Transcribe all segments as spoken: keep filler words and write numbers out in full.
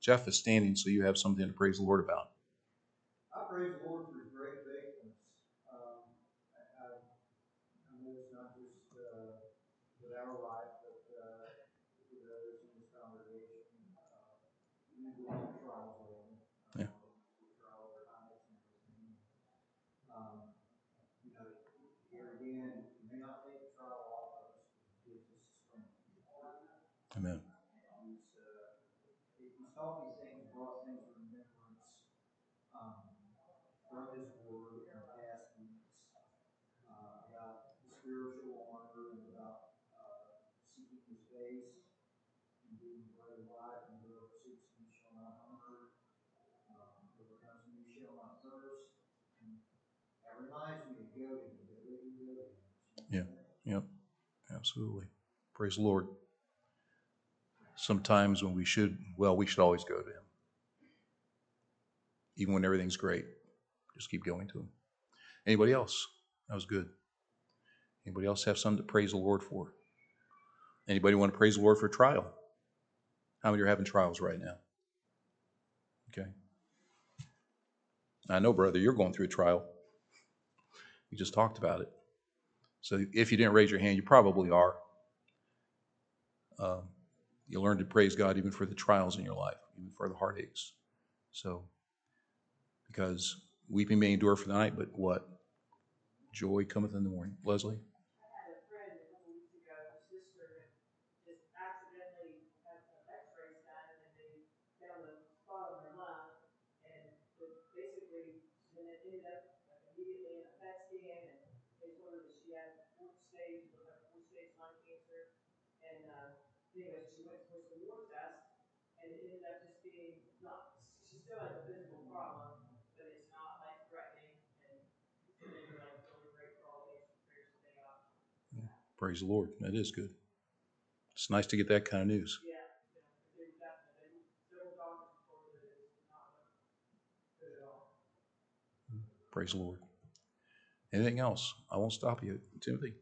Jeff is standing, so you have something to praise the Lord about. I praise the Lord for His great faithfulness. Um, I, I, I know it's not just uh, with our life, but uh, with others in this congregation. Uh, we go through trials all. Yeah. Uh, through trials are highs and everything. Um, you know, here again, you may not take the trial off of us, but He gives us strength. Amen. He's, uh, he's taught these things, brought things to remembrance. Um, from His Word in past weeks uh, about the spiritual armor and about uh, seeking His face and being the bread of life, and whoever seeks Him shall not hunger, um, whoever comes to me shall not thirst. And that reminds me to go to Him, that we can go to Him. Yeah. Yep. Absolutely. Praise the Lord. Sometimes when we should, well, we should always go to Him. Even when everything's great, just keep going to Him. Anybody else? That was good. Anybody else have something to praise the Lord for? Anybody want to praise the Lord for a trial? How many are having trials right now? Okay. I know, brother, you're going through a trial. We just talked about it. So if you didn't raise your hand, you probably are. Um, you learn to praise God even for the trials in your life, even for the heartaches. So, because weeping may endure for the night, but what? Joy cometh in the morning. Leslie? Praise the Lord. That is good. It's nice to get that kind of news. Praise the Lord. Anything else? I won't stop you, Timothy.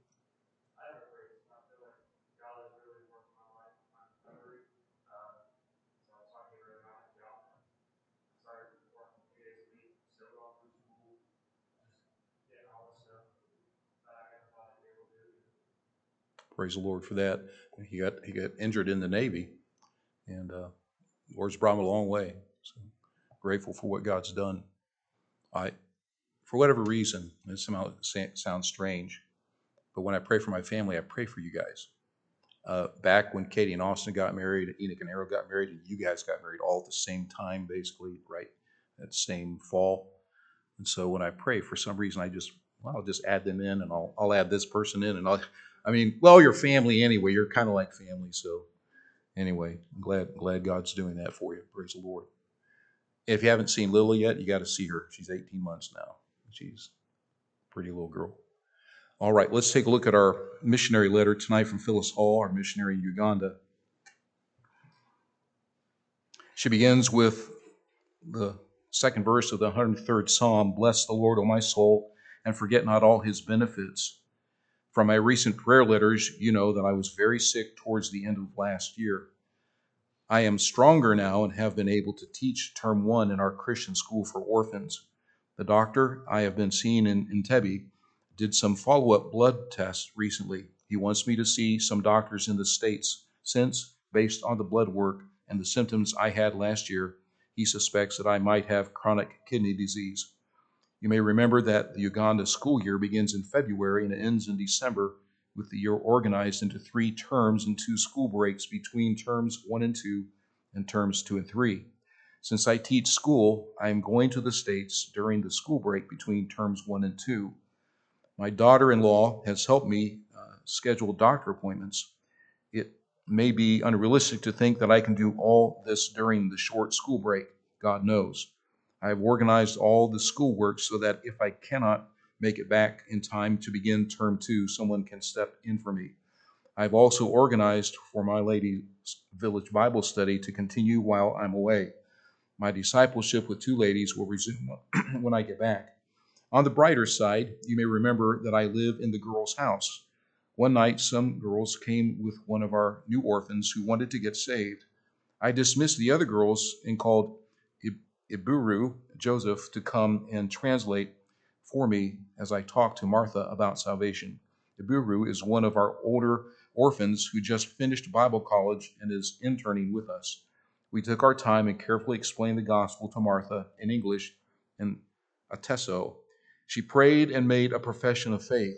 Praise the Lord for that. He got he got injured in the Navy, and uh, the Lord's brought him a long way. So grateful for what God's done. I, for whatever reason, this somehow sounds strange, but when I pray for my family, I pray for you guys. Uh, back when Katie and Austin got married, Enoch and Errol got married, and you guys got married all at the same time, basically, right? That same fall. And so when I pray, for some reason, I just, well, I'll just add them in, and I'll I'll add this person in, and I'll, I mean, well, you're family anyway. You're kind of like family, so anyway, I'm glad glad God's doing that for you. Praise the Lord. If you haven't seen Lily yet, you got to see her. She's eighteen months now. She's a pretty little girl. All right, let's take a look at our missionary letter tonight from Phyllis Hall, our missionary in Uganda. She begins with the second verse of the one hundred third Psalm, "Bless the Lord, O my soul, and forget not all His benefits." From my recent prayer letters, you know that I was very sick towards the end of last year. I am stronger now and have been able to teach term one in our Christian school for orphans. The doctor I have been seeing in Entebbe did some follow-up blood tests recently. He wants me to see some doctors in the States since, based on the blood work and the symptoms I had last year, he suspects that I might have chronic kidney disease. You may remember that the Uganda school year begins in February and ends in December, with the year organized into three terms and two school breaks between terms one and two and terms two and three. Since I teach school, I am going to the States during the school break between terms one and two. My daughter-in-law has helped me uh, schedule doctor appointments. It may be unrealistic to think that I can do all this during the short school break. God knows. I have organized all the schoolwork so that if I cannot make it back in time to begin term two, someone can step in for me. I've also organized for my Lady Village Bible study to continue while I'm away. My discipleship with two ladies will resume when I get back. On the brighter side, you may remember that I live in the girls' house. One night, some girls came with one of our new orphans who wanted to get saved. I dismissed the other girls and called Iburu, Joseph, to come and translate for me as I talked to Martha about salvation. Iburu is one of our older orphans who just finished Bible college and is interning with us. We took our time and carefully explained the gospel to Martha in English and Ateso. She prayed and made a profession of faith.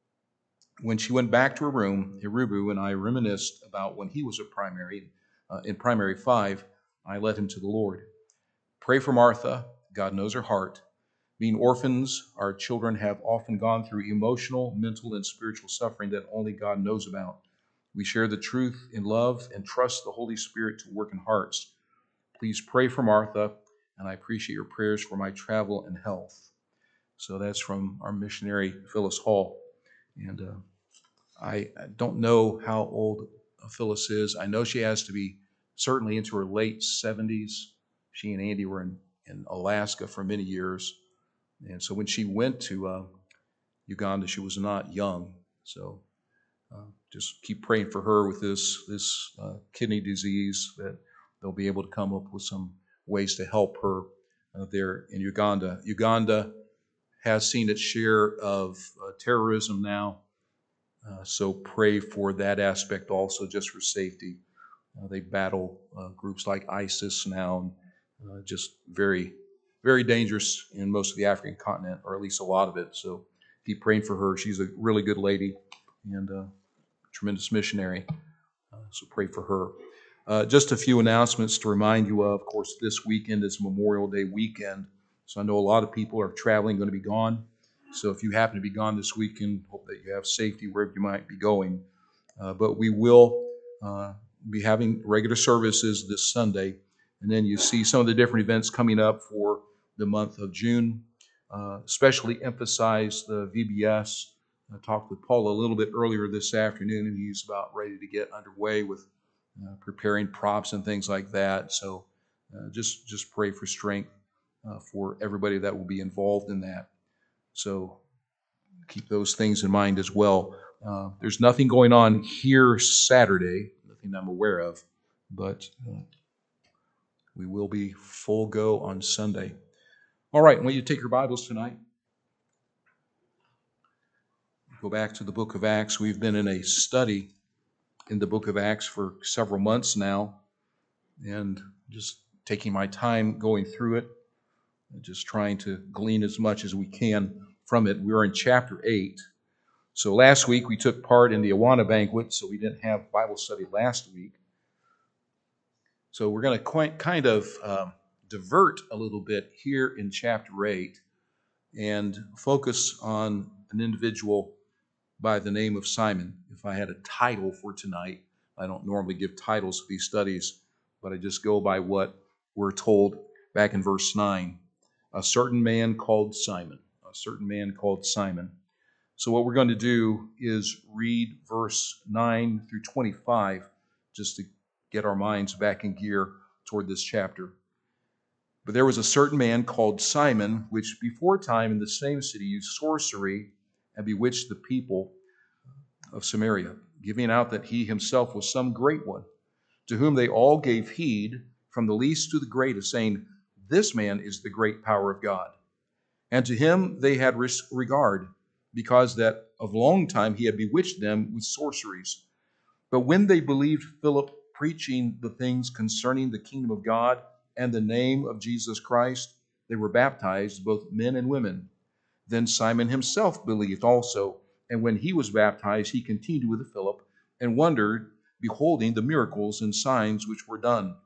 When she went back to her room, Irubu and I reminisced about when he was at primary, uh, in primary five. I led him to the Lord. Pray for Martha. God knows her heart. Being orphans, our children have often gone through emotional, mental, and spiritual suffering that only God knows about. We share the truth in love and trust the Holy Spirit to work in hearts. Please pray for Martha, and I appreciate your prayers for my travel and health. So that's from our missionary, Phyllis Hall. And uh, I don't know how old Phyllis is. I know she has to be certainly into her late seventies. She and Andy were in, in Alaska for many years. And so when she went to uh, Uganda, she was not young. So uh, just keep praying for her with this, this uh, kidney disease, that they'll be able to come up with some ways to help her uh, there in Uganda. Uganda has seen its share of uh, terrorism now. Uh, so pray for that aspect also, just for safety. Uh, they battle uh, groups like ISIS now, and uh, just very, very dangerous in most of the African continent, or at least a lot of it. So keep praying for her. She's a really good lady and a tremendous missionary. Uh, so pray for her. Uh, just a few announcements to remind you of. Of course, this weekend is Memorial Day weekend, so I know a lot of people are traveling, going to be gone. So if you happen to be gone this weekend, hope that you have safety wherever you might be going. Uh, but we will uh, be having regular services this Sunday. And then you see some of the different events coming up for the month of June. Uh, especially emphasize the V B S. I talked with Paul a little bit earlier this afternoon, and he's about ready to get underway with uh, preparing props and things like that. So uh, just, just pray for strength uh, for everybody that will be involved in that. So keep those things in mind as well. Uh, there's nothing going on here Saturday, nothing I'm aware of, but uh, we will be full go on Sunday. All right, when you take your Bibles tonight, go back to the book of Acts. We've been in a study in the book of Acts for several months now, and just taking my time going through it, and just trying to glean as much as we can from it. We're in chapter eight. So last week we took part in the Awana banquet, so we didn't have Bible study last week. So we're going to quite kind of um, divert a little bit here in chapter eight and focus on an individual by the name of Simon. If I had a title for tonight, I don't normally give titles to these studies, but I just go by what we're told back in verse nine. A certain man called Simon. A certain man called Simon. So what we're going to do is read verse nine through twenty-five, just to get our minds back in gear toward this chapter. But there was a certain man called Simon, which before time in the same city used sorcery and bewitched the people of Samaria, giving out that he himself was some great one, to whom they all gave heed, from the least to the greatest, saying, "This man is the great power of God." And to him they had regard, because that of long time he had bewitched them with sorceries. But when they believed Philip preaching the things concerning the kingdom of God and the name of Jesus Christ, they were baptized, both men and women. Then Simon himself believed also, and when he was baptized, he continued with Philip and wondered, beholding the miracles and signs which were done.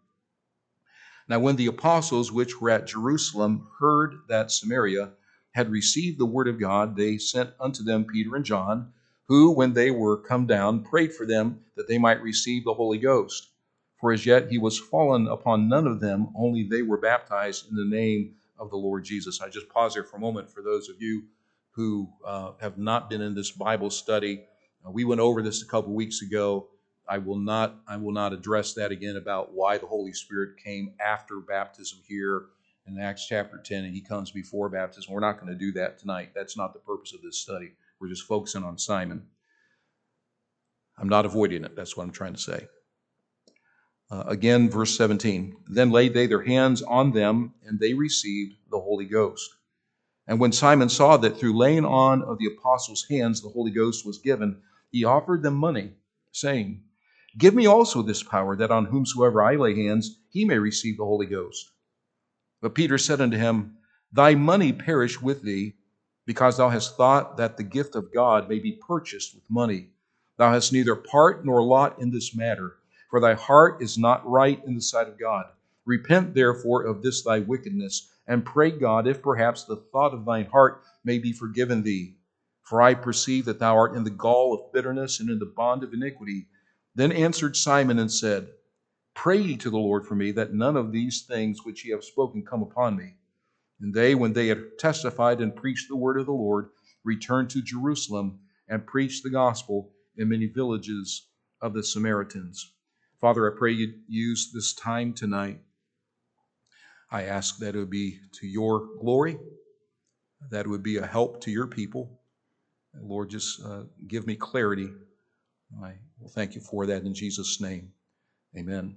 Now when the apostles which were at Jerusalem heard that Samaria had received the word of God, they sent unto them Peter and John, who, when they were come down, prayed for them that they might receive the Holy Ghost. For as yet he was fallen upon none of them, only they were baptized in the name of the Lord Jesus. I just pause here for a moment for those of you who uh, have not been in this Bible study. Uh, we went over this a couple weeks ago. I will not I will not address that again about why the Holy Spirit came after baptism here in Acts chapter ten, and he comes before baptism. We're not going to do that tonight. That's not the purpose of this study. We're just focusing on Simon. I'm not avoiding it. That's what I'm trying to say. Uh, again, verse seventeen. Then laid they their hands on them, and they received the Holy Ghost. And when Simon saw that through laying on of the apostles' hands the Holy Ghost was given, he offered them money, saying, Give me also this power, that on whomsoever I lay hands, he may receive the Holy Ghost. But Peter said unto him, Thy money perish with thee, because thou hast thought that the gift of God may be purchased with money. Thou hast neither part nor lot in this matter, for thy heart is not right in the sight of God. Repent therefore of this thy wickedness, and pray God, if perhaps the thought of thine heart may be forgiven thee. For I perceive that thou art in the gall of bitterness and in the bond of iniquity. Then answered Simon and said, Pray ye to the Lord for me, that none of these things which ye have spoken come upon me. And they, when they had testified and preached the word of the Lord, returned to Jerusalem and preached the gospel in many villages of the Samaritans. Father, I pray you use this time tonight. I ask that it would be to your glory, that it would be a help to your people. Lord, just uh, give me clarity. I will thank you for that in Jesus' name. Amen.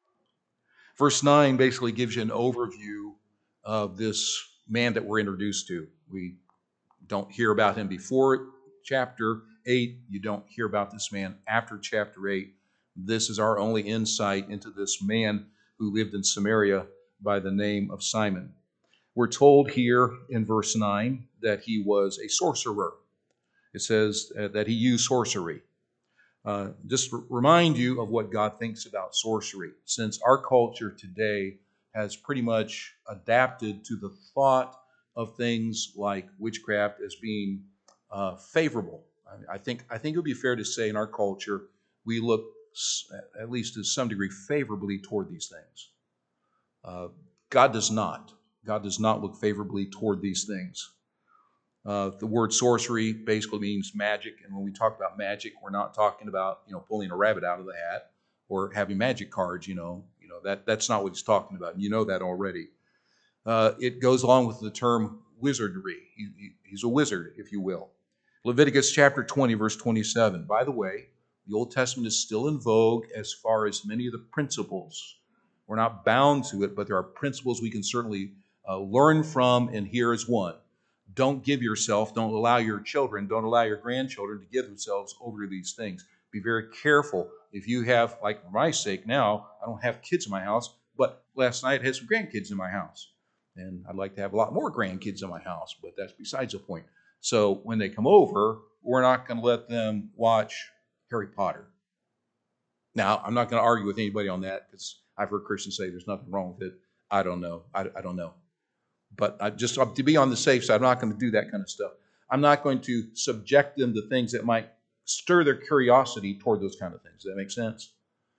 Verse nine basically gives you an overview of this man that we're introduced to. We don't hear about him before chapter eight. You don't hear about this man after chapter eight. This is our only insight into this man who lived in Samaria by the name of Simon. We're told here in verse nine that he was a sorcerer. It says that he used sorcery. Uh, just remind you of what God thinks about sorcery, since our culture today has pretty much adapted to the thought of things like witchcraft as being uh, favorable. I, I think I think it would be fair to say in our culture we look, at least to some degree, favorably toward these things. Uh, God does not. God does not look favorably toward these things. Uh, the word sorcery basically means magic, and when we talk about magic, we're not talking about, you know, pulling a rabbit out of the hat or having magic cards. You know, you know that that's not what he's talking about. And you know that already. Uh, it goes along with the term wizardry. He, he, he's a wizard, if you will. Leviticus chapter twenty, verse twenty-seven. By the way, the Old Testament is still in vogue as far as many of the principles. We're not bound to it, but there are principles we can certainly uh, learn from, and here is one. Don't give yourself, don't allow your children, don't allow your grandchildren to give themselves over to these things. Be very careful. If you have, like for my sake now, I don't have kids in my house, but last night I had some grandkids in my house. And I'd like to have a lot more grandkids in my house, but that's besides the point. So when they come over, we're not going to let them watch Harry Potter. Now, I'm not going to argue with anybody on that, because I've heard Christians say there's nothing wrong with it. I don't know. I, I don't know. But I just to be on the safe side, I'm not going to do that kind of stuff. I'm not going to subject them to things that might stir their curiosity toward those kind of things. Does that make sense?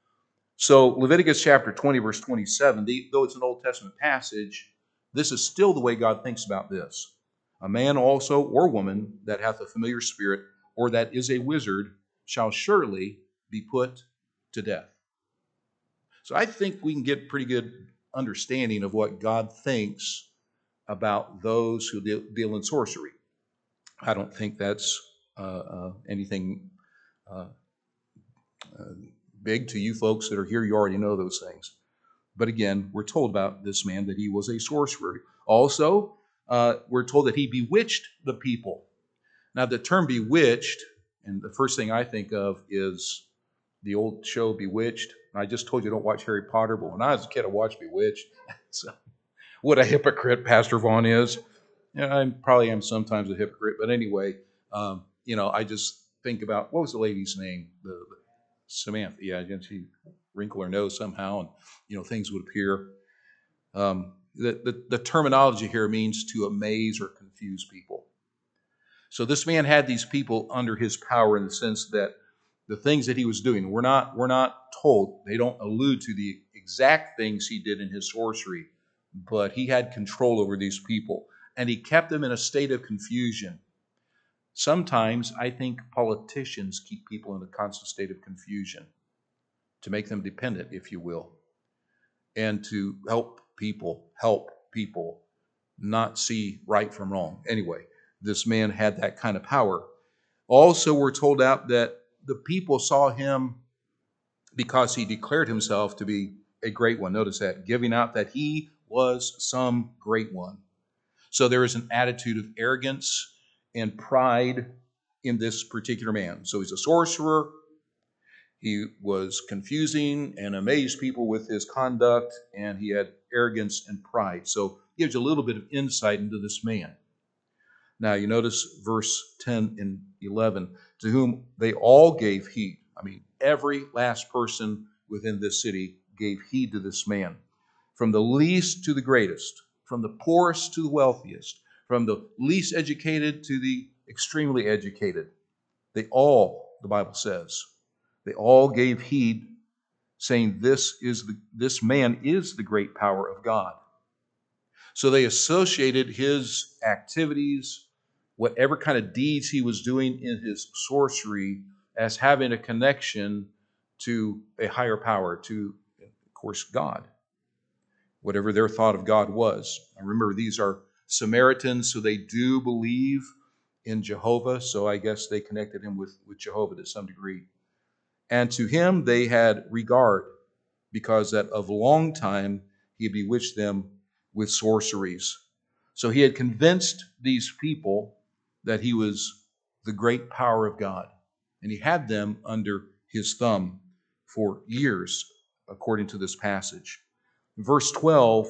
So Leviticus chapter twenty, verse twenty-seven, the, though it's an Old Testament passage, this is still the way God thinks about this. A man also or woman that hath a familiar spirit, or that is a wizard, shall surely be put to death. So I think we can get pretty good understanding of what God thinks about those who deal, deal in sorcery. I don't think that's uh, uh, anything uh, uh, big to you folks that are here. You already know those things. But again, we're told about this man that he was a sorcerer. Also, uh, we're told that he bewitched the people. Now, the term bewitched, and the first thing I think of is the old show Bewitched. I just told you don't watch Harry Potter, but when I was a kid, I watched Bewitched. So, what a hypocrite Pastor Vaughn is. Yeah, I probably am sometimes a hypocrite, but anyway, um, you know, I just think about, what was the lady's name? The, the Samantha. Yeah, she wrinkle her nose somehow, and you know, things would appear. Um, the, the the terminology here means to amaze or confuse people. So this man had these people under his power in the sense that the things that he was doing, we're not we're not told. They don't allude to the exact things he did in his sorcery, but he had control over these people, and he kept them in a state of confusion. Sometimes I think politicians keep people in a constant state of confusion to make them dependent, if you will, and to help people, help people not see right from wrong. Anyway, this man had that kind of power. Also, we're told out that the people saw him because he declared himself to be a great one. Notice that, giving out that he was some great one. So there is an attitude of arrogance and pride in this particular man. So he's a sorcerer. He was confusing and amazed people with his conduct, and he had arrogance and pride. So it gives you a little bit of insight into this man. Now you notice verse ten and eleven, to whom they all gave heed. I mean, every last person within this city gave heed to this man. From the least to the greatest, from the poorest to the wealthiest, from the least educated to the extremely educated. They all, the Bible says, they all gave heed, saying this is the, this man is the great power of God. So they associated his activities, whatever kind of deeds he was doing in his sorcery, as having a connection to a higher power, to, of course, God. Whatever their thought of God was. And remember, these are Samaritans, so they do believe in Jehovah, so I guess they connected him with, with Jehovah to some degree. And to him they had regard, because that of long time he had bewitched them with sorceries. So he had convinced these people that he was the great power of God. And he had them under his thumb for years, according to this passage. In verse twelve,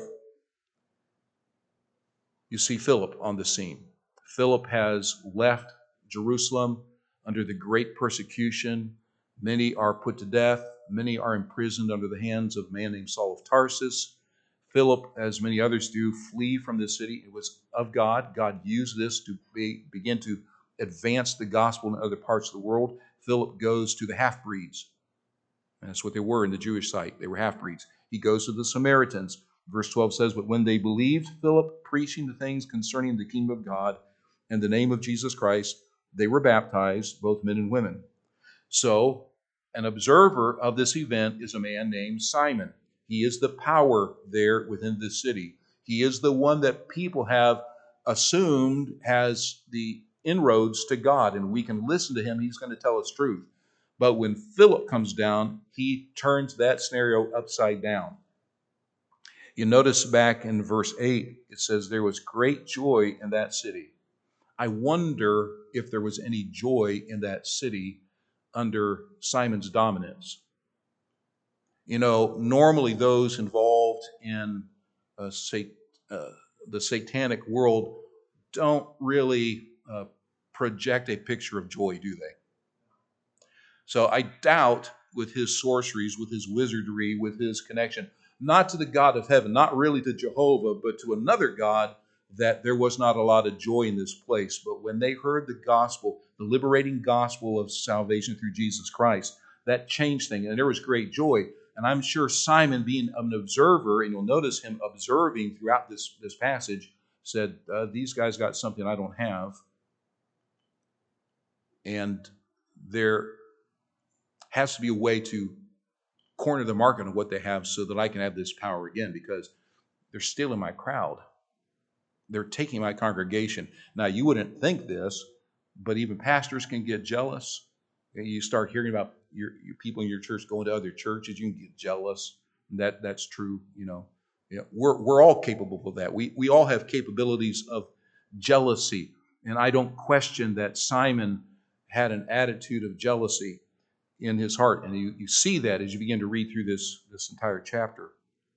you see Philip on the scene. Philip has left Jerusalem under the great persecution. Many are put to death. Many are imprisoned under the hands of a man named Saul of Tarsus. Philip, as many others do, flee from this city. It was of God. God used this to be, begin to advance the gospel in other parts of the world. Philip goes to the half-breeds. And that's what they were in the Jewish site. They were half-breeds. He goes to the Samaritans. Verse twelve says, but when they believed Philip preaching the things concerning the kingdom of God and the name of Jesus Christ, they were baptized, both men and women. So, an observer of this event is a man named Simon. He is the power there within this city. He is the one that people have assumed has the inroads to God, and we can listen to him. He's going to tell us truth. But when Philip comes down, he turns that scenario upside down. You notice back in verse eight, it says, there was great joy in that city. I wonder if there was any joy in that city under Simon's dominance. You know, normally those involved in uh, sat- uh, the satanic world don't really uh, project a picture of joy, do they? So I doubt with his sorceries, with his wizardry, with his connection, not to the God of heaven, not really to Jehovah, but to another God, that there was not a lot of joy in this place. But when they heard the gospel, the liberating gospel of salvation through Jesus Christ, that changed things, and there was great joy. And I'm sure Simon, being an observer, and you'll notice him observing throughout this, this passage, said, uh, these guys got something I don't have. And there has to be a way to corner the market on what they have so that I can have this power again, because they're stealing my crowd. They're taking my congregation. Now, you wouldn't think this, but even pastors can get jealous. You start hearing about your, your people in your church going to other churches, you can get jealous. That that's true. You know, yeah, we're we're all capable of that. We we all have capabilities of jealousy, and I don't question that Simon had an attitude of jealousy in his heart, and you, you see that as you begin to read through this this entire chapter.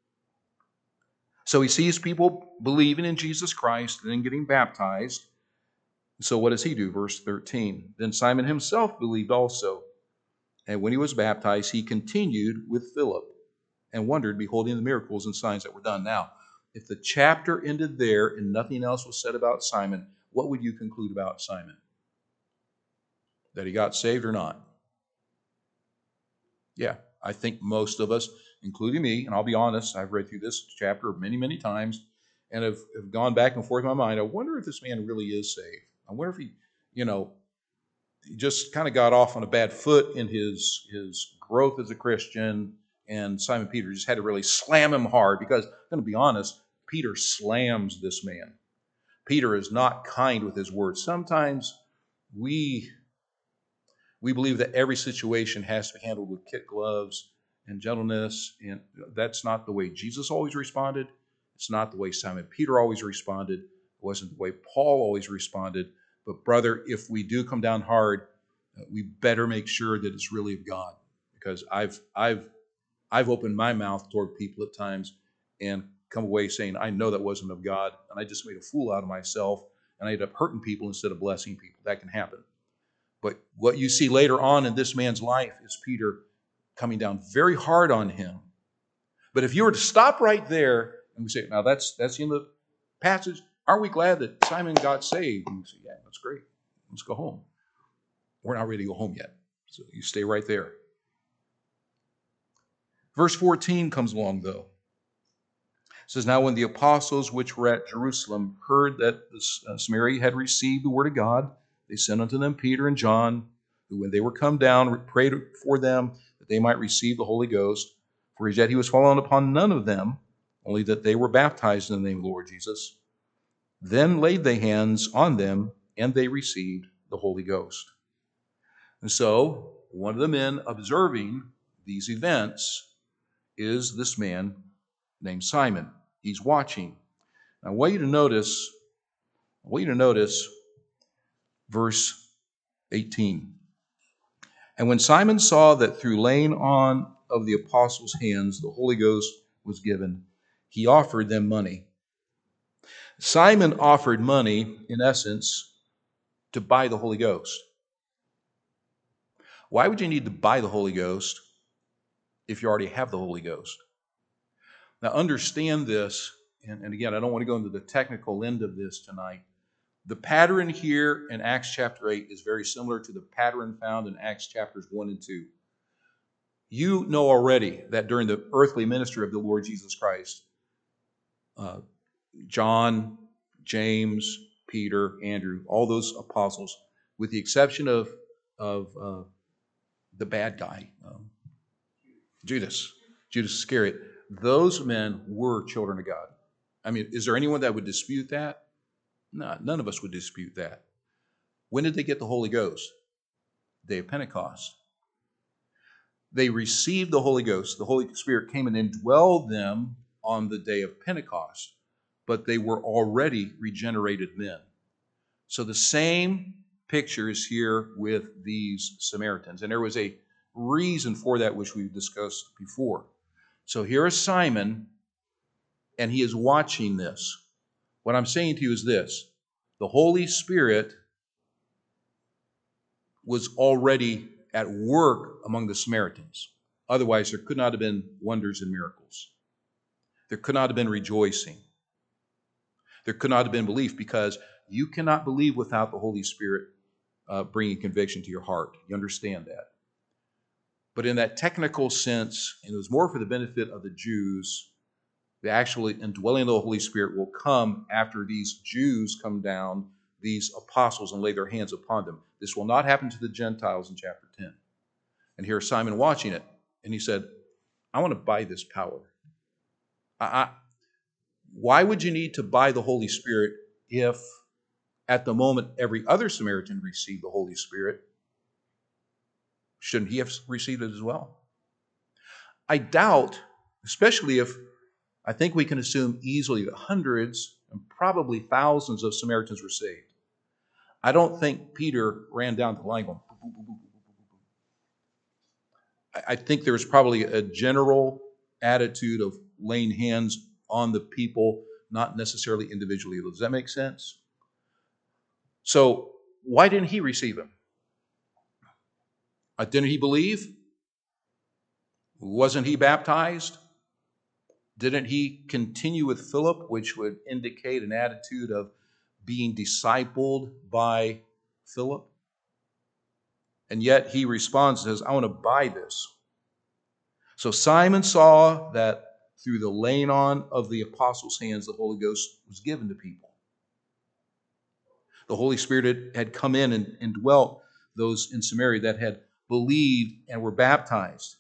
So he sees people believing in Jesus Christ and then getting baptized. So what does he do? Verse thirteen. Then Simon himself believed also. And when he was baptized, he continued with Philip and wondered, beholding the miracles and signs that were done. Now, if the chapter ended there and nothing else was said about Simon, what would you conclude about Simon? That he got saved or not? Yeah, I think most of us, including me, and I'll be honest, I've read through this chapter many, many times, and have, have gone back and forth in my mind. I wonder if this man really is saved. I wonder if he, you know, he just kind of got off on a bad foot in his, his growth as a Christian, and Simon Peter just had to really slam him hard, because, I'm going to be honest, Peter slams this man. Peter is not kind with his words. Sometimes we, we believe that every situation has to be handled with kid gloves, and gentleness. And that's not the way Jesus always responded. It's not the way Simon Peter always responded. It wasn't the way Paul always responded. But brother, if we do come down hard, uh, we better make sure that it's really of God. Because I've I've I've opened my mouth toward people at times and come away saying, I know that wasn't of God, and I just made a fool out of myself, and I ended up hurting people instead of blessing people. That can happen. But what you see later on in this man's life is Peter coming down very hard on him. But if you were to stop right there and we say, now that's that's in the passage, aren't we glad that Simon got saved? And we say, yeah, that's great. Let's go home. We're not ready to go home yet. So you stay right there. Verse fourteen comes along, though. It says, now when the apostles which were at Jerusalem heard that Samaria had received the word of God, they sent unto them Peter and John, who when they were come down, prayed for them that they might receive the Holy Ghost. For as yet he was fallen upon none of them, only that they were baptized in the name of the Lord Jesus. Then laid they hands on them, and they received the Holy Ghost. And so, one of the men observing these events is this man named Simon. He's watching. Now, I want you to notice, I want you to notice verse eighteen. And when Simon saw that through laying on of the apostles' hands the Holy Ghost was given, he offered them money. Simon offered money, in essence, to buy the Holy Ghost. Why would you need to buy the Holy Ghost if you already have the Holy Ghost? Now understand this, and, and again, I don't want to go into the technical end of this tonight. The pattern here in Acts chapter eight is very similar to the pattern found in Acts chapters one and two. You know already that during the earthly ministry of the Lord Jesus Christ, uh, John, James, Peter, Andrew, all those apostles, with the exception of, of uh, the bad guy, um, Judas, Judas Iscariot, those men were children of God. I mean, is there anyone that would dispute that? No, none of us would dispute that. When did they get the Holy Ghost? Day of Pentecost. They received the Holy Ghost. The Holy Spirit came and indwelled them on the day of Pentecost, but they were already regenerated men. So the same picture is here with these Samaritans, and there was a reason for that which we've discussed before. So here is Simon, and he is watching this. What I'm saying to you is this: the Holy Spirit was already at work among the Samaritans. Otherwise, there could not have been wonders and miracles. There could not have been rejoicing. There could not have been belief, because you cannot believe without the Holy Spirit uh, bringing conviction to your heart. You understand that. But in that technical sense, and it was more for the benefit of the Jews, the actual indwelling of the Holy Spirit will come after these Jews come down, these apostles, and lay their hands upon them. This will not happen to the Gentiles in chapter ten. And here's Simon watching it, and he said, I want to buy this power. I, I, why would you need to buy the Holy Spirit if at the moment every other Samaritan received the Holy Spirit? Shouldn't he have received it as well? I doubt, especially if I think we can assume easily that hundreds and probably thousands of Samaritans were saved. I don't think Peter ran down the line going, boop, boop, boop, boop, boop, boop. I think there's probably a general attitude of laying hands on the people, not necessarily individually. Does that make sense? So why didn't he receive him? Uh, didn't he believe? Wasn't he baptized? Didn't he continue with Philip, which would indicate an attitude of being discipled by Philip? And yet he responds and says, I want to buy this. So Simon saw that through the laying on of the apostles' hands, the Holy Ghost was given to people. The Holy Spirit had come in and, and dwelt those in Samaria that had believed and were baptized.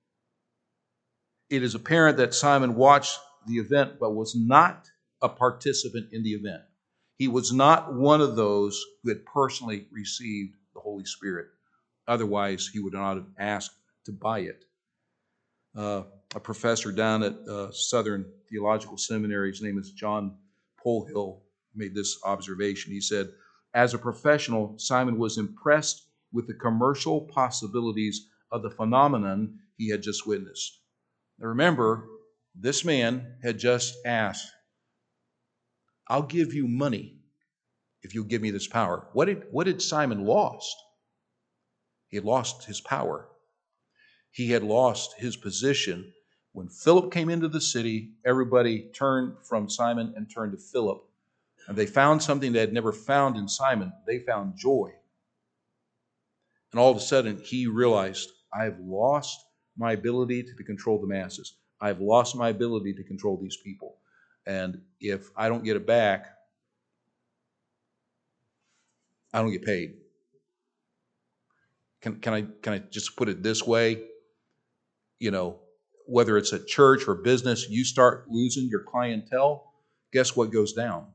It is apparent that Simon watched the event but was not a participant in the event. He was not one of those who had personally received the Holy Spirit. Otherwise, he would not have asked to buy it. Uh, a professor down at uh, Southern Theological Seminary, his name is John Polhill, made this observation. He said, as a professional, Simon was impressed with the commercial possibilities of the phenomenon he had just witnessed. Now remember, this man had just asked, I'll give you money if you'll give me this power. What did, what did Simon lost? He had lost his power. He had lost his position. When Philip came into the city, everybody turned from Simon and turned to Philip. And they found something they had never found in Simon. They found joy. And all of a sudden, he realized, I've lost my ability to control the masses. I've lost my ability to control these people. And if I don't get it back, I don't get paid. Can, can I can I just put it this way? You know, whether it's a church or business, you start losing your clientele, guess what goes down?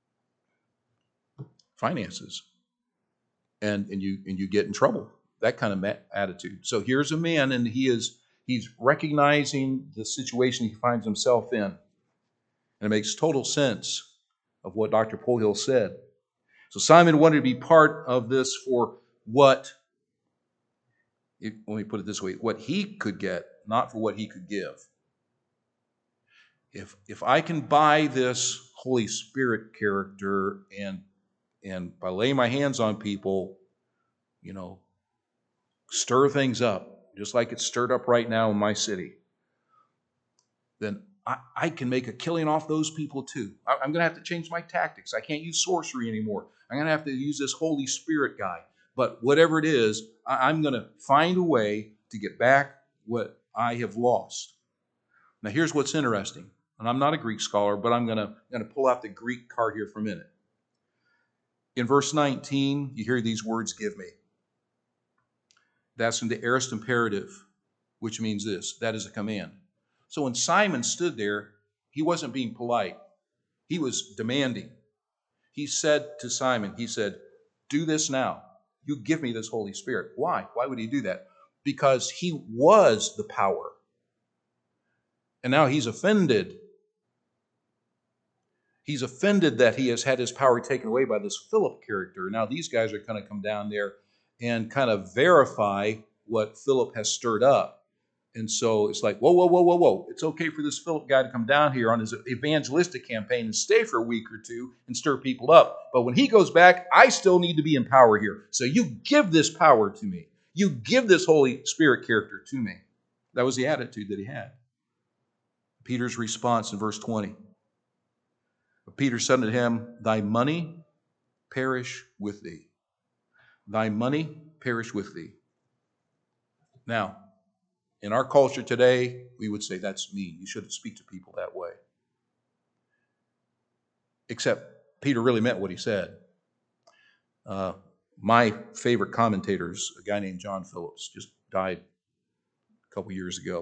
Finances. And and you and you get in trouble. That kind of attitude. So here's a man, and he is he's recognizing the situation he finds himself in. And it makes total sense of what Doctor Polhill said. So Simon wanted to be part of this for what, let me put it this way, what he could get, not for what he could give. If if I can buy this Holy Spirit character and and by laying my hands on people, you know, stir things up, just like it's stirred up right now in my city, then I, I can make a killing off those people too. I, I'm going to have to change my tactics. I can't use sorcery anymore. I'm going to have to use this Holy Spirit guy. But whatever it is, I, I'm going to find a way to get back what I have lost. Now here's what's interesting. And I'm not a Greek scholar, but I'm going to, going to pull out the Greek card here for a minute. In verse nineteen, you hear these words, give me. That's in the aorist imperative, which means this, that is a command. So when Simon stood there, he wasn't being polite. He was demanding. He said to Simon, he said, do this now. You give me this Holy Spirit. Why? Why would he do that? Because he was the power. And now he's offended. He's offended that he has had his power taken away by this Philip character. Now these guys are going to come down there and kind of verify what Philip has stirred up. And so it's like, whoa, whoa, whoa, whoa, whoa. It's okay for this Philip guy to come down here on his evangelistic campaign and stay for a week or two and stir people up. But when he goes back, I still need to be in power here. So you give this power to me. You give this Holy Spirit character to me. That was the attitude that he had. Peter's response in verse twenty. Peter said to him, thy money perish with thee. Thy money perish with thee. Now, in our culture today, we would say that's mean. You shouldn't speak to people that way. Except Peter really meant what he said. Uh, my favorite commentators, a guy named John Phillips, just died a couple years ago.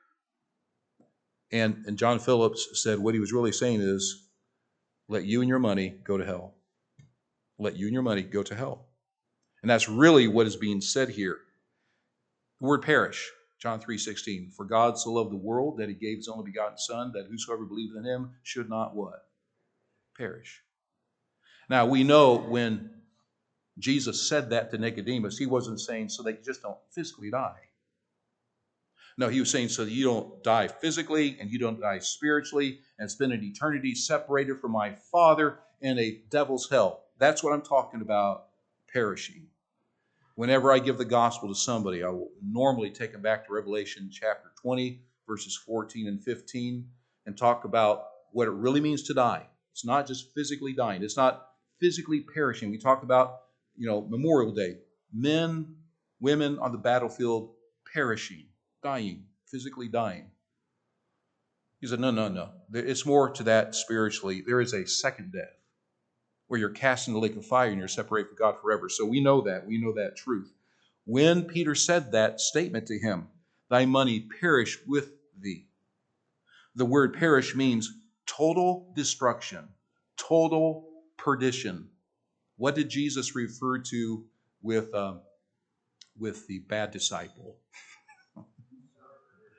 And, and John Phillips said what he was really saying is, let you and your money go to hell. Let you and your money go to hell. And that's really what is being said here. The word perish, John three sixteen. For God so loved the world that he gave his only begotten Son, that whosoever believeth in him should not what? Perish. Now we know when Jesus said that to Nicodemus, he wasn't saying so that you just don't physically die. No, he was saying so that you don't die physically and you don't die spiritually and spend an eternity separated from my Father in a devil's hell. That's what I'm talking about, perishing. Whenever I give the gospel to somebody, I will normally take them back to Revelation chapter twenty, verses fourteen and fifteen, and talk about what it really means to die. It's not just physically dying. It's not physically perishing. We talk about, you know, Memorial Day. Men, women on the battlefield perishing, dying, physically dying. He said, no, no, no. It's more to that spiritually. There is a second death where you're cast in the lake of fire and you're separated from God forever. So we know that. We know that truth. When Peter said that statement to him, thy money perish with thee. The word perish means total destruction, total perdition. What did Jesus refer to with, um, with the bad disciple?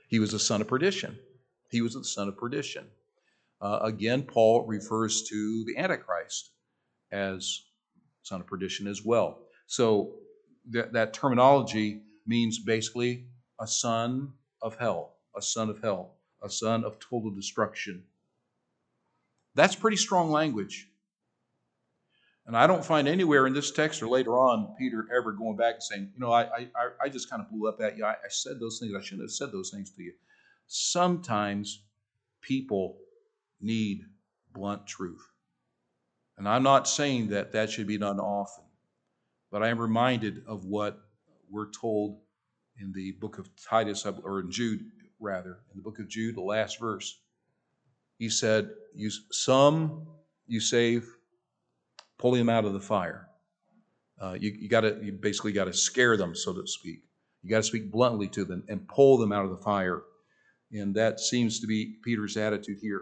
He was a son of perdition. He was the son of perdition. Uh, again, Paul refers to the Antichrist as son of perdition as well. So that, that terminology means basically a son of hell, a son of hell, a son of total destruction. That's pretty strong language. And I don't find anywhere in this text or later on Peter ever going back and saying, you know, I I, I just kind of blew up at you. I, I said those things. I shouldn't have said those things to you. Sometimes people need blunt truth. And I'm not saying that that should be done often, but I am reminded of what we're told in the book of Titus, or in Jude, rather, in the book of Jude, the last verse. He said, you, some you save, pulling them out of the fire. Uh, you you got to you basically got to scare them, so to speak. You got to speak bluntly to them and pull them out of the fire. And that seems to be Peter's attitude here.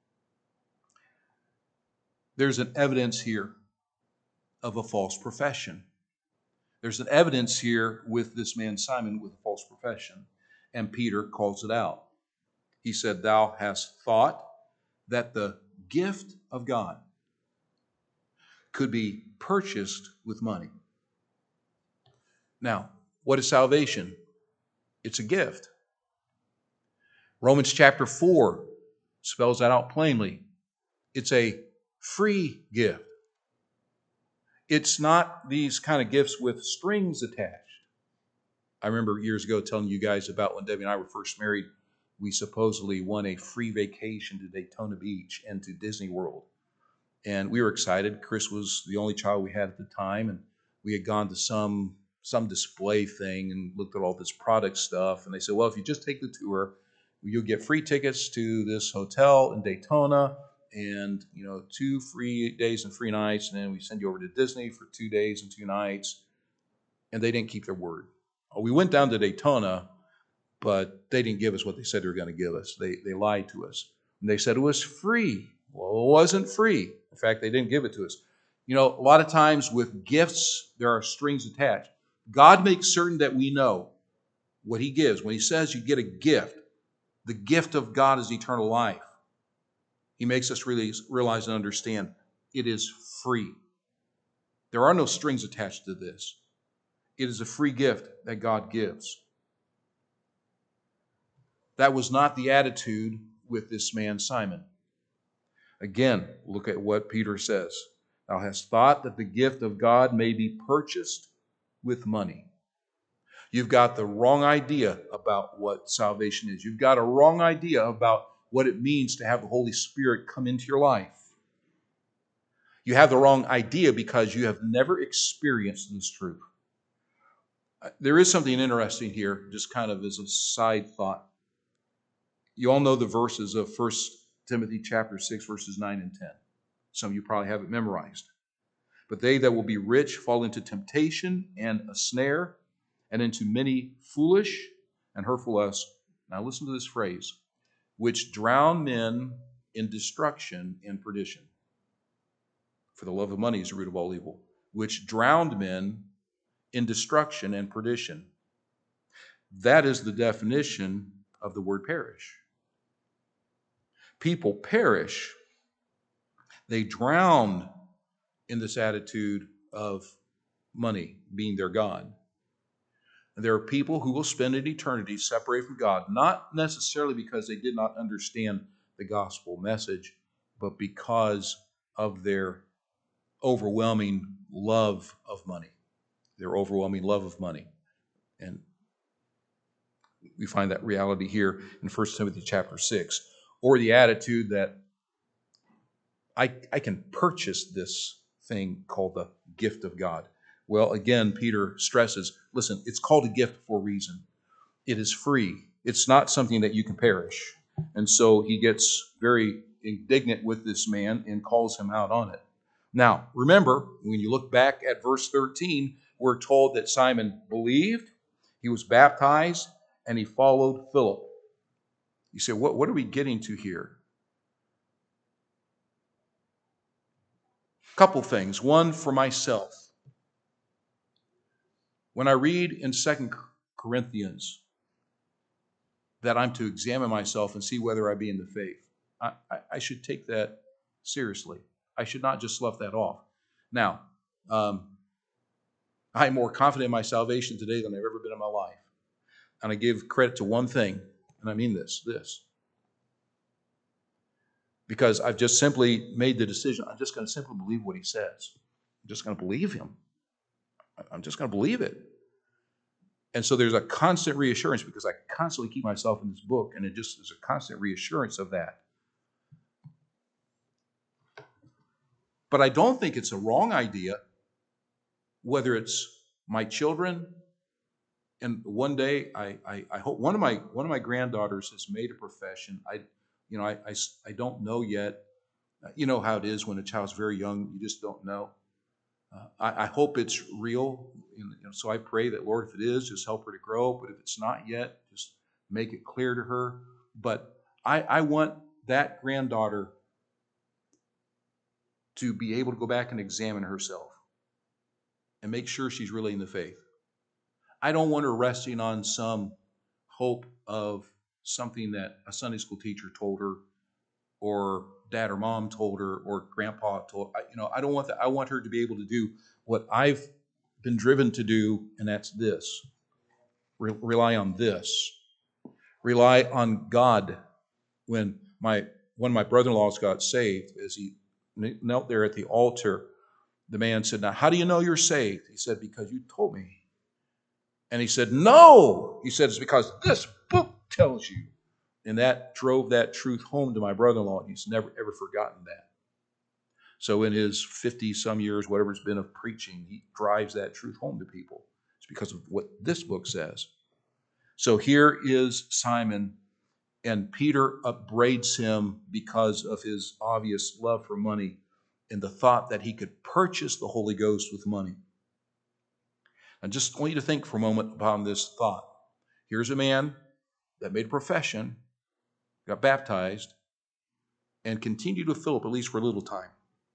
There's an evidence here of a false profession. There's an evidence here with this man Simon with a false profession, and Peter calls it out. He said, "Thou hast thought that the gift of God could be purchased with money." Now, what is salvation? It's a gift. Romans chapter four spells that out plainly. It's a free gift. It's not these kind of gifts with strings attached. I remember years ago telling you guys about when Debbie and I were first married, we supposedly won a free vacation to Daytona Beach and to Disney World. And we were excited. Chris was the only child we had at the time, and we had gone to some some display thing and looked at all this product stuff. And they said, well, if you just take the tour, you'll get free tickets to this hotel in Daytona, and you know, two free days and free nights, and then we send you over to Disney for two days and two nights. And they didn't keep their word. We went down to Daytona, but they didn't give us what they said they were going to give us. They they lied to us. And they said it was free. Well, it wasn't free. In fact, they didn't give it to us. You know, a lot of times with gifts, there are strings attached. God makes certain that we know what He gives. When He says you get a gift, the gift of God is eternal life. He makes us really realize and understand it is free. There are no strings attached to this. It is a free gift that God gives. That was not the attitude with this man Simon. Again, look at what Peter says. Thou hast thought that the gift of God may be purchased with money. You've got the wrong idea about what salvation is. You've got a wrong idea about what it means to have the Holy Spirit come into your life. You have the wrong idea because you have never experienced this truth. There is something interesting here, just kind of as a side thought. You all know the verses of First Timothy chapter six, verses nine and ten. Some of you probably have it memorized. But they that will be rich fall into temptation and a snare, and into many foolish and hurtful lusts. Now listen to this phrase, which drown men in destruction and perdition. For the love of money is the root of all evil. Which drowned men in destruction and perdition. That is the definition of the word perish. People perish. They drown in this attitude of money being their God. And there are people who will spend an eternity separated from God, not necessarily because they did not understand the gospel message, but because of their overwhelming love of money. Their overwhelming love of money. And we find that reality here in First Timothy chapter six. Or the attitude that I, I can purchase this thing called the gift of God. Well, again, Peter stresses, listen, it's called a gift for a reason. It is free. It's not something that you can perish. And so he gets very indignant with this man and calls him out on it. Now, remember, when you look back at verse thirteen, we're told that Simon believed, he was baptized, and he followed Philip. You say, what, what are we getting to here? Couple things. One, for myself. When I read in Second Corinthians that I'm to examine myself and see whether I be in the faith. I, I, I should take that seriously. I should not just slough that off. Now, um, I'm more confident in my salvation today than I've ever been in my life. And I give credit to one thing, and I mean this, this. Because I've just simply made the decision, I'm just going to simply believe what he says. I'm just going to believe him. I'm just going to believe it. And so there's a constant reassurance because I constantly keep myself in this book, and it just is a constant reassurance of that. But I don't think it's a wrong idea, whether it's my children, and one day I, I, I hope one of my one of my granddaughters has made a profession. I, you know, I, I, I don't know yet. You know how it is when a child's very young; you just don't know. Uh, I, I hope it's real, and, and so I pray that, Lord, if it is, just help her to grow. But if it's not yet, just make it clear to her. But I, I want that granddaughter to be able to go back and examine herself and make sure she's really in the faith. I don't want her resting on some hope of something that a Sunday school teacher told her, or dad or mom told her, or grandpa told her. You know, I don't want that. I want her to be able to do what I've been driven to do, and that's this. Re- rely on this. Rely on God. When my one of my brother-in-laws got saved, as he knelt there at the altar, the man said, "Now, how do you know you're saved?" He said, "Because you told me." And he said, "No." He said, "It's because this book tells you." And that drove that truth home to my brother-in-law. He's never, ever forgotten that. So in his fifty-some years, whatever it's been of preaching, he drives that truth home to people. It's because of what this book says. So here is Simon, and Peter upbraids him because of his obvious love for money and the thought that he could purchase the Holy Ghost with money. And just want you to think for a moment upon this thought. Here's a man that made a profession, got baptized, and continued with Philip, at least for a little time.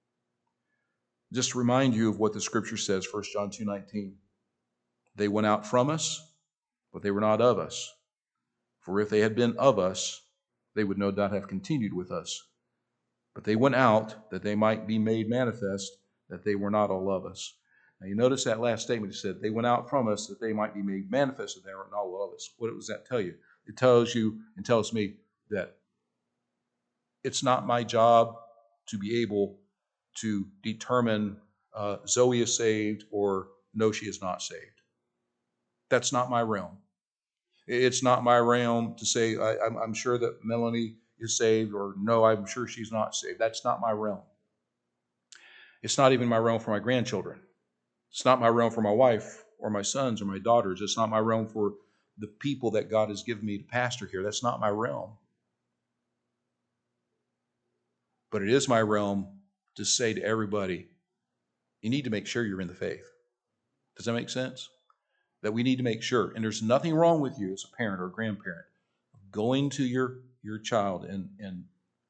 Just to remind you of what the scripture says, First John two nineteen. They went out from us, but they were not of us. For if they had been of us, they would no doubt have continued with us. But they went out that they might be made manifest that they were not all of us. Now you notice that last statement. It said, they went out from us that they might be made manifest that they were not all of us. What does that tell you? It tells you and tells me that it's not my job to be able to determine uh, Zoe is saved or no, she is not saved. That's not my realm. It's not my realm to say, I, I'm, I'm sure that Melanie is saved, or no, I'm sure she's not saved. That's not my realm. It's not even my realm for my grandchildren. It's not my realm for my wife or my sons or my daughters. It's not my realm for the people that God has given me to pastor here. That's not my realm. But it is my realm to say to everybody, you need to make sure you're in the faith. Does that make sense? That we need to make sure. And there's nothing wrong with you as a parent or a grandparent going to your, your child and, and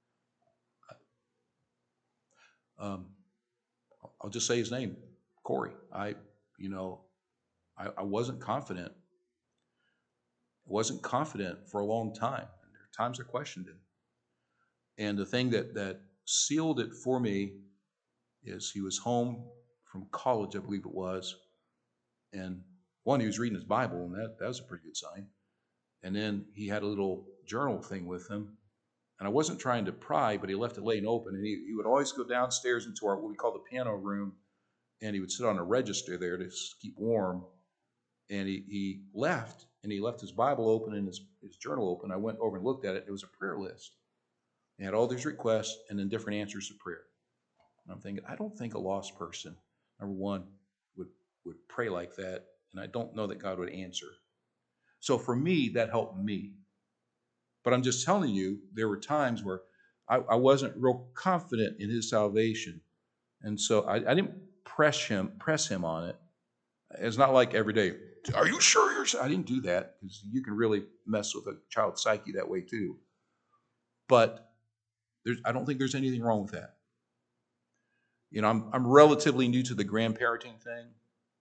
um, I'll just say his name, Corey. I, you know, I, I wasn't confident. I wasn't confident for a long time. And there are times I questioned it. And the thing that, that sealed it for me is he was home from college, I believe it was. And one, he was reading his Bible, and that, that was a pretty good sign. And then he had a little journal thing with him. And I wasn't trying to pry, but he left it laying open. And he, he would always go downstairs into our, what we call the piano room, and he would sit on a register there to keep warm. And he, he left, and he left his Bible open and his, his journal open. I went over and looked at it. It was a prayer list. It had all these requests and then different answers to prayer. And I'm thinking, I don't think a lost person, number one, would, would pray like that, and I don't know that God would answer. So for me, that helped me. But I'm just telling you, there were times where I, I wasn't real confident in his salvation. And so I, I didn't press him, press him on it. It's not like every day, are you sure you're saved? I didn't do that, because you can really mess with a child's psyche that way too. But there's, I don't think there's anything wrong with that. You know, I'm I'm relatively new to the grandparenting thing.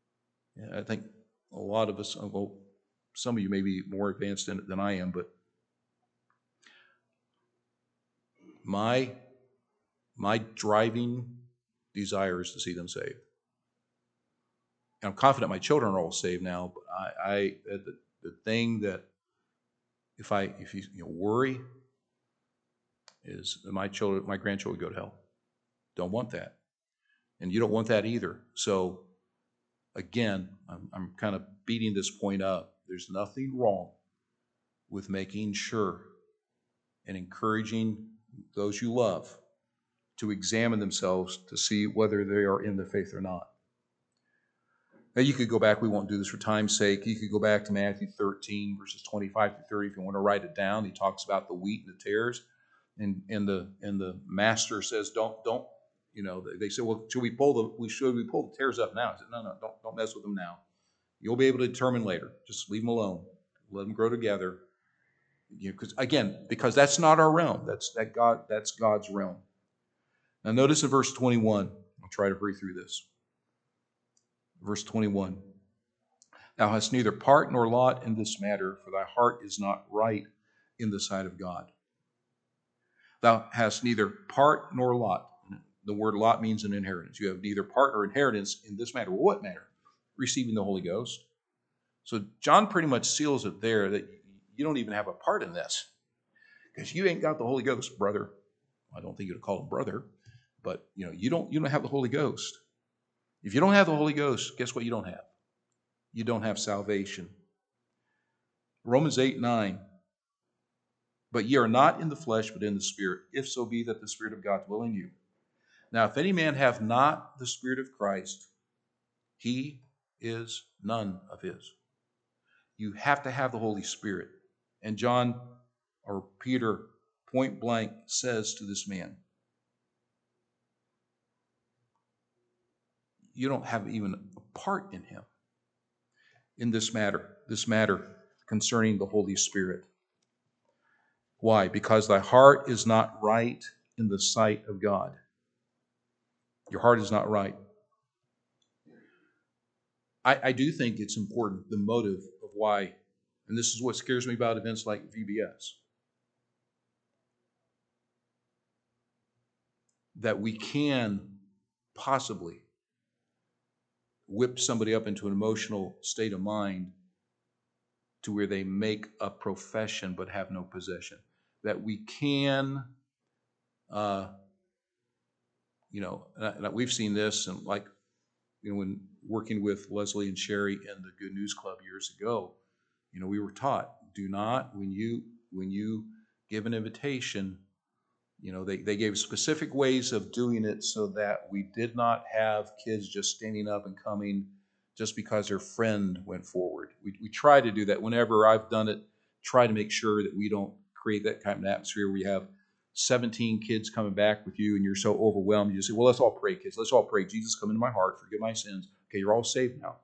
Yeah, I think a lot of us, well, some of you may be more advanced in it than I am, but My, my driving desire is to see them saved. And I'm confident my children are all saved now, but I, I the, the thing that if I if you, you know, worry is that my children, my grandchildren go to hell. Don't want that. And you don't want that either. So again, I'm, I'm kind of beating this point up. There's nothing wrong with making sure and encouraging those you love to examine themselves to see whether they are in the faith or not. Now you could go back, we won't do this for time's sake, you could go back to Matthew thirteen, verses twenty-five to thirty if you want to write it down. He talks about the wheat and the tares. And, and the and the master says, don't, don't, you know, they say, well, should we pull the we should we pull the tares up now? I said, no, no, don't don't mess with them now. You'll be able to determine later. Just leave them alone. Let them grow together. You know, because again, because that's not our realm. That's that God, that's God's realm. Now notice in verse twenty-one, I'll try to hurry through this. Verse twenty-one. Thou hast neither part nor lot in this matter, for thy heart is not right in the sight of God. Thou hast neither part nor lot. The word lot means an inheritance. You have neither part nor inheritance in this matter. Well, what matter? Receiving the Holy Ghost. So John pretty much seals it there that you don't even have a part in this. Because you ain't got the Holy Ghost, brother. I don't think you'd call him brother, but you know, you don't you don't have the Holy Ghost. If you don't have the Holy Ghost, guess what you don't have? You don't have salvation. Romans eight nine. But ye are not in the flesh, but in the Spirit, if so be that the Spirit of God dwell in you. Now, if any man have not the Spirit of Christ, he is none of his. You have to have the Holy Spirit. And John, or Peter, point blank says to this man, you don't have even a part in him in this matter, this matter concerning the Holy Spirit. Why? Because thy heart is not right in the sight of God. Your heart is not right. I, I do think it's important, the motive of why, and this is what scares me about events like V B S, that we can possibly whip somebody up into an emotional state of mind to where they make a profession but have no possession. That we can, uh, you know, and we've seen this, and like, you know, when working with Leslie and Sherry and the Good News Club years ago, you know, we were taught, do not, when you when you give an invitation, you know, they, they gave specific ways of doing it so that we did not have kids just standing up and coming just because their friend went forward. We, we try to do that. Whenever I've done it, try to make sure that we don't create that kind of atmosphere where you have seventeen kids coming back with you and you're so overwhelmed. You just say, well, let's all pray, kids. Let's all pray. Jesus, come into my heart. Forgive my sins. Okay, you're all saved now.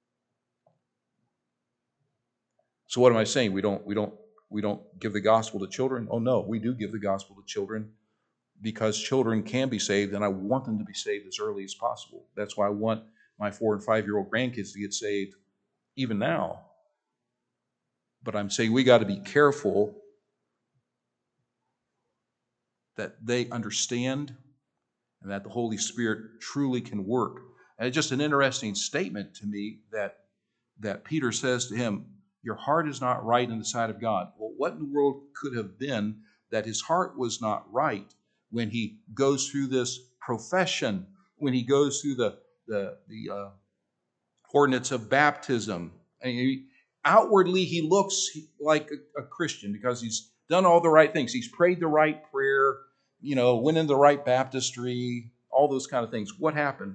So what am I saying? We don't, we don't, we don't give the gospel to children? Oh no, we do give the gospel to children because children can be saved, and I want them to be saved as early as possible. That's why I want my four and five-year-old grandkids to get saved even now. But I'm saying we got to be careful that they understand and that the Holy Spirit truly can work. And it's just an interesting statement to me that, that Peter says to him, your heart is not right in the sight of God. Well, what in the world could have been that his heart was not right when he goes through this profession, when he goes through the, the, the uh, ordinance of baptism? And he, outwardly, he looks like a, a Christian because he's done all the right things. He's prayed the right prayer, you know, went in the right baptistry, all those kind of things. What happened?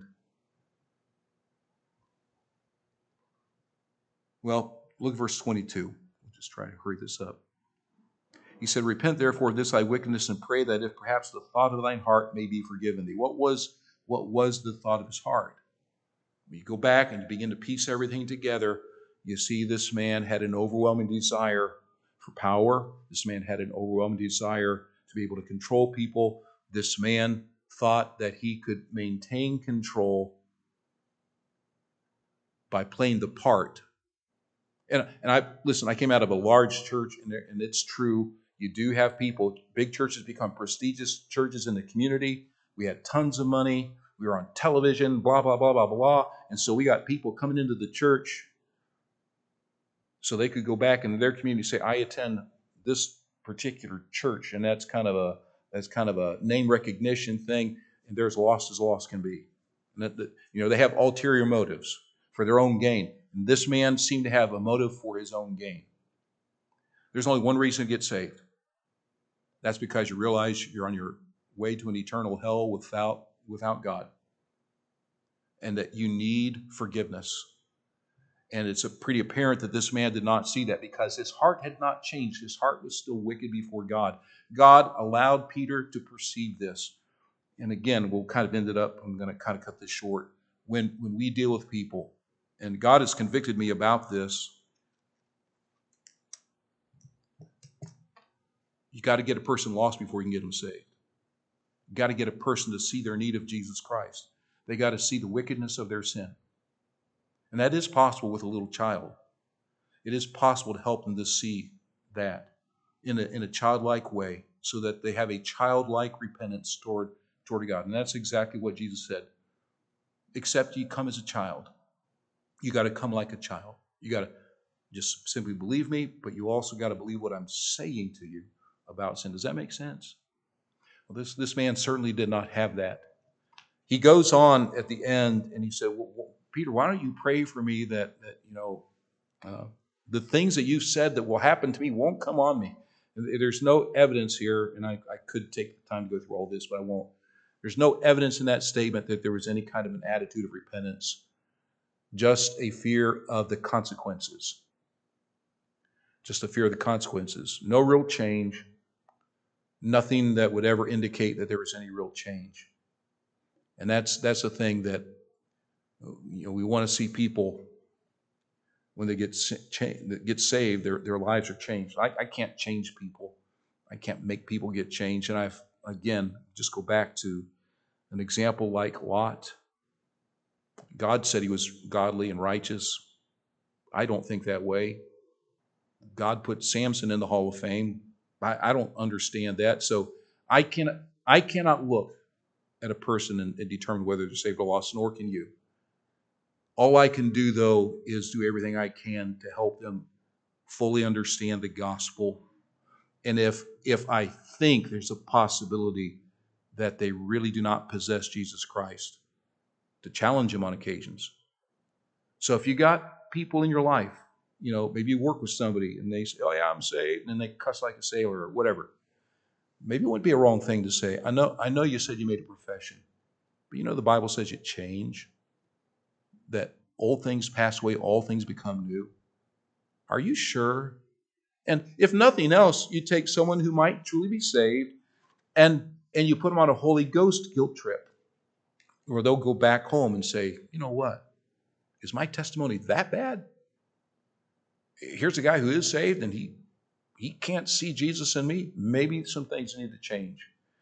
Well, look at verse twenty-two. We'll just try to hurry this up. He said, repent therefore of this thy wickedness, and pray that if perhaps the thought of thine heart may be forgiven thee. What was, what was the thought of his heart? When you go back and you begin to piece everything together, you see this man had an overwhelming desire for power. This man had an overwhelming desire to be able to control people. This man thought that he could maintain control by playing the part. And, and I listen, I came out of a large church, and, and it's true. You do have people, big churches become prestigious churches in the community. We had tons of money. We were on television, blah, blah, blah, blah, blah. And so we got people coming into the church so they could go back into their community and say, I attend this particular church. And that's kind of a that's kind of a name recognition thing. And they're as lost as lost can be. And that, that, you know, they have ulterior motives for their own gain. And this man seemed to have a motive for his own gain. There's only one reason to get saved. That's because you realize you're on your way to an eternal hell without, without God. And that you need forgiveness. And it's a pretty apparent that this man did not see that because his heart had not changed. His heart was still wicked before God. God allowed Peter to perceive this. And again, we'll kind of end it up, I'm going to kind of cut this short. When, when we deal with people, and God has convicted me about this, you got to get a person lost before you can get them saved. You got to get a person to see their need of Jesus Christ. They got to see the wickedness of their sin. And that is possible with a little child. It is possible to help them to see that in a, in a childlike way so that they have a childlike repentance toward, toward God. And that's exactly what Jesus said. Except you come as a child. You got to come like a child. You got to just simply believe me, but you also got to believe what I'm saying to you about sin. Does that make sense? Well, this, this man certainly did not have that. He goes on at the end and he said, well, well, Peter, why don't you pray for me that, that you know, uh, the things that you've said that will happen to me won't come on me. There's no evidence here, and I, I could take the time to go through all this, but I won't. There's no evidence in that statement that there was any kind of an attitude of repentance, just a fear of the consequences. Just a fear of the consequences. No real change. Nothing that would ever indicate that there was any real change. And that's that's the thing that, you know, we want to see people when they get get saved, their their lives are changed. I, I can't change people. I can't make people get changed. And I've again just go back to an example like Lot. God said he was godly and righteous. I don't think that way. God put Samson in the Hall of Fame. I, I don't understand that. So I cannot I cannot look at a person and, and determine whether they're saved or lost, nor can you. All I can do, though, is do everything I can to help them fully understand the gospel. And if if I think there's a possibility that they really do not possess Jesus Christ, to challenge them on occasions. So if you got people in your life, you know, maybe you work with somebody and they say, oh yeah, I'm saved, and then they cuss like a sailor or whatever. Maybe it wouldn't be a wrong thing to say. I know, I know you said you made a profession, but you know the Bible says you change. That old things pass away, all things become new. Are you sure? And if nothing else, you take someone who might truly be saved and, and you put them on a Holy Ghost guilt trip where they'll go back home and say, you know what? Is my testimony that bad? Here's a guy who is saved and he, he can't see Jesus in me. Maybe some things need to change.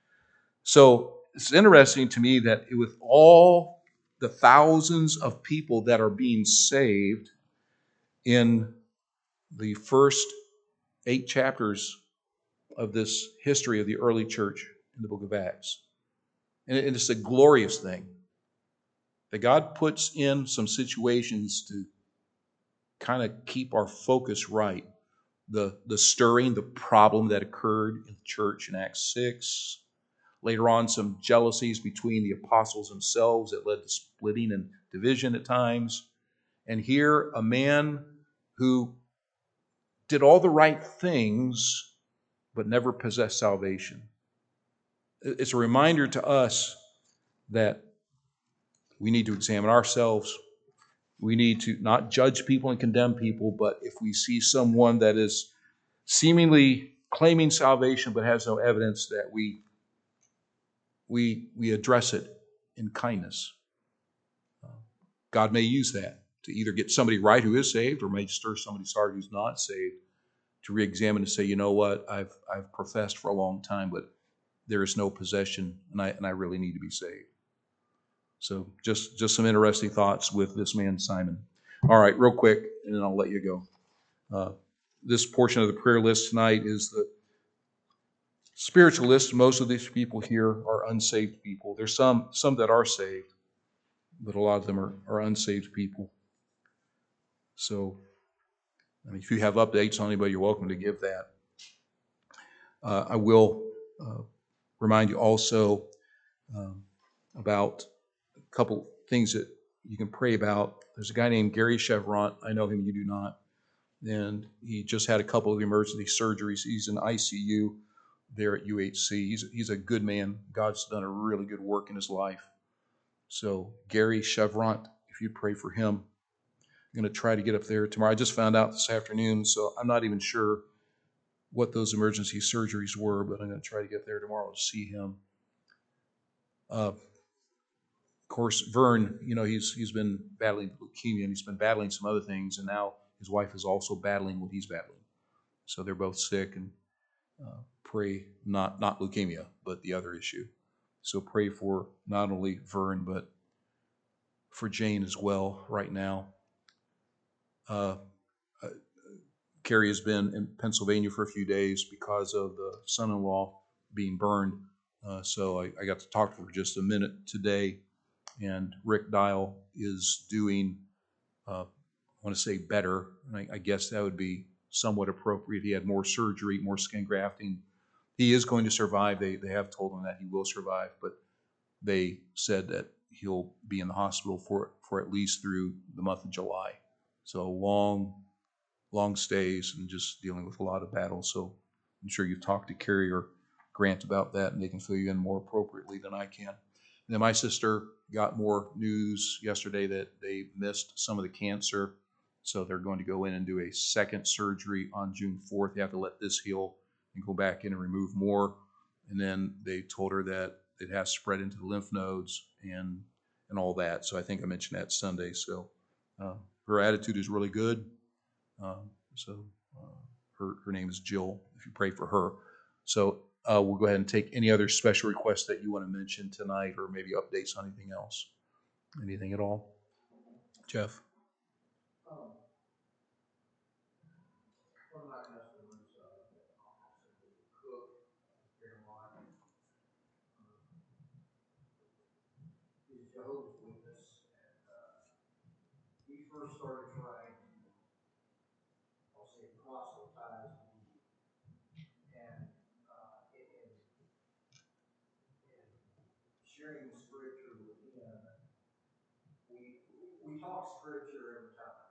So it's interesting to me that with all the thousands of people that are being saved in the first eight chapters of this history of the early church in the book of Acts. And it's a glorious thing that God puts in some situations to kind of keep our focus right. The, the stirring, the problem that occurred in the church in Acts six. Later on, some jealousies between the apostles themselves that led to splitting and division at times. And here, a man who did all the right things, but never possessed salvation. It's a reminder to us that we need to examine ourselves. We need to not judge people and condemn people, but if we see someone that is seemingly claiming salvation but has no evidence, that we we we address it in kindness. God may use that to either get somebody right who is saved, or may stir somebody's heart who's not saved to re-examine and say, you know what, I've I've professed for a long time, but there is no possession, and I and I really need to be saved. So just, just some interesting thoughts with this man, Simon. All right, real quick, and then I'll let you go. Uh, this portion of the prayer list tonight is the Spiritualists, most of these people here are unsaved people. There's some some that are saved, but a lot of them are, are unsaved people. So, I mean, if you have updates on anybody, you're welcome to give that. Uh, I will uh, remind you also um, about a couple things that you can pray about. There's a guy named Gary Chevron. I know him, you do not. And he just had a couple of emergency surgeries. He's in I C U there at U H C. He's, he's a good man. God's done a really good work in his life. So Gary Chevron, if you'd pray for him, I'm going to try to get up there tomorrow. I just found out this afternoon, so I'm not even sure what those emergency surgeries were, but I'm going to try to get there tomorrow to see him. Uh, of course, Vern, you know, he's he's been battling leukemia, and he's been battling some other things, and now his wife is also battling what he's battling. So they're both sick, and uh, pray not not leukemia, but the other issue. So pray for not only Vern, but for Jane as well right now. Uh, uh, Carrie has been in Pennsylvania for a few days because of the son-in-law being burned. Uh, so I, I got to talk to her for just a minute today. And Rick Dial is doing, uh, I want to say better. And I, I guess that would be somewhat appropriate. He had more surgery, more skin grafting. He is going to survive. They, they have told him that he will survive, but they said that he'll be in the hospital for, for at least through the month of July. So long, long stays and just dealing with a lot of battles. So I'm sure you've talked to Carrie or Grant about that, and they can fill you in more appropriately than I can. And then my sister got more news yesterday that they missed some of the cancer. So they're going to go in and do a second surgery on June fourth. They have to let this heal and go back in and remove more. And then they told her that it has spread into the lymph nodes and and all that. So I think I mentioned that Sunday. So uh, her attitude is really good. Um, so uh, her her name is Jill. If you pray for her. So uh, we'll go ahead and take any other special requests that you want to mention tonight, or maybe updates on anything else. Anything at all, Jeff? Um, one of my customers, uh, is a cook here in Lyon. Um, he's a Jehovah's Witness, and uh, he first started trying to, I'll say, proselytize me, and uh, in, in, in sharing the scripture with him, we we talk scripture every time,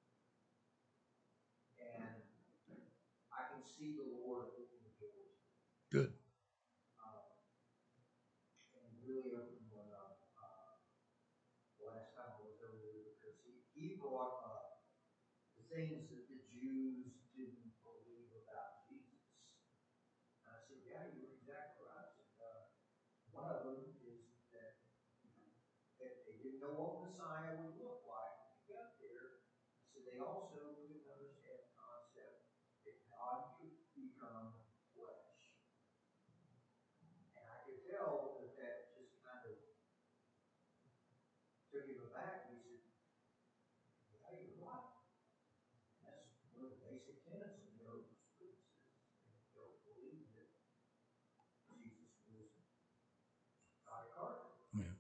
and I can see the Lord open the doors. Good. Um, and really opened one up uh, the last time I was over there, because he, he brought up the things that the Jews didn't believe about Jesus. And I said, yeah, you're exactly right. I said, uh, one of them is that, that they didn't know what Messiah would look like when he got there. I said, they also couldn't understand the concept that God could become flesh. And I could tell that that just kind of took him aback. He said, yeah, you're right. That's one of the basic tenets of Jehovah's Witnesses. They don't believe that Jesus was God incarnate. Yeah,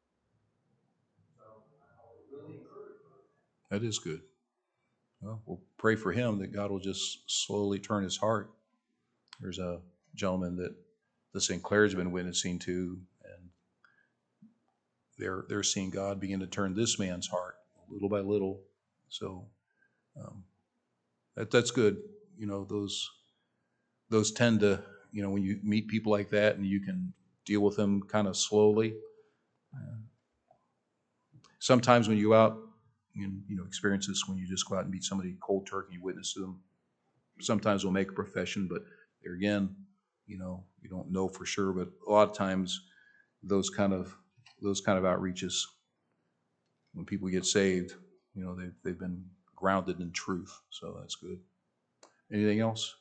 So I was really encouraged by that. that is good. Well, we'll pray for him that God will just slowly turn his heart. There's a gentleman that the Saint Clair's been witnessing to, and they're they're seeing God begin to turn this man's heart little by little. So um, that that's good. You know, those those tend to, you know, when you meet people like that and you can deal with them kind of slowly. Uh, sometimes when you go out, you, you know, experience this when you just go out and meet somebody cold turkey, you witness to them. Sometimes we'll make a profession, but there again, you know, you don't know for sure. But a lot of times, those kind of those kind of outreaches, when people get saved, you know, they've they've been grounded in truth. So that's good. Anything else?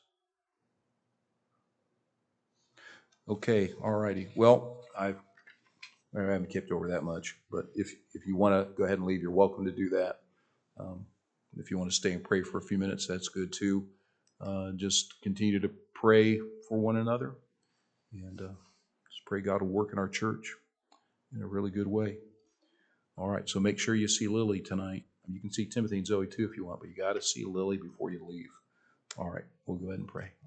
Okay, all righty. Well, I've I haven't kept over that much, but if if you want to go ahead and leave, you're welcome to do that. Um, if you want to stay and pray for a few minutes, that's good too. Uh, just continue to pray for one another. And uh, just pray God will work in our church in a really good way. All right, so make sure you see Lily tonight. You can see Timothy and Zoe too if you want, but you got to see Lily before you leave. All right, we'll go ahead and pray.